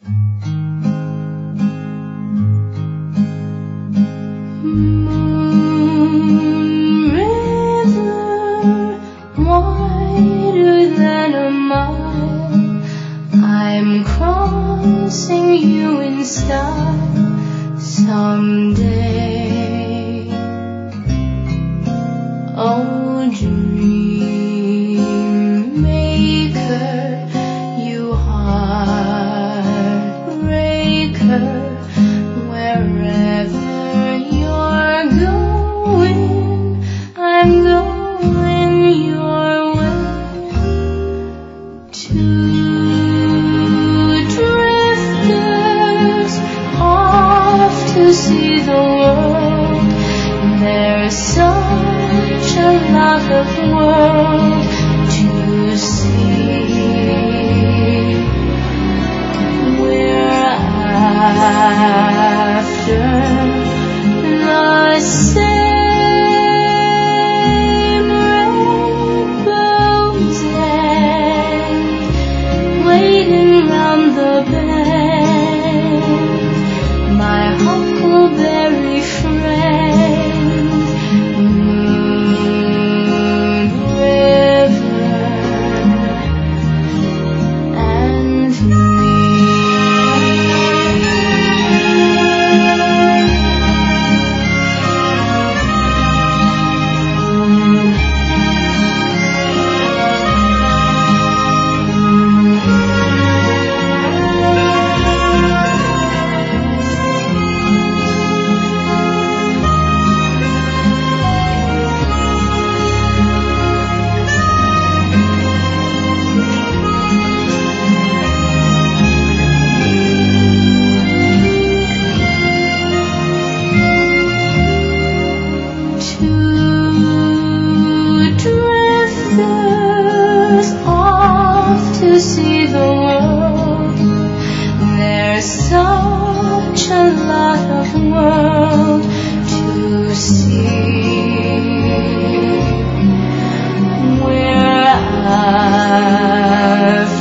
Wider than a mile, I'm crossing you in style someday. Oh, dream maker, you heartbreaker, wherever you're going, I'm going your way. Two drifters off to see the world. There's such a lot of world to see. We're after the same rainbow's end, waiting round the bend. My huckleberry friend, Moon River and me. Two drifters off to see the world. There's such a lot of world to see. We're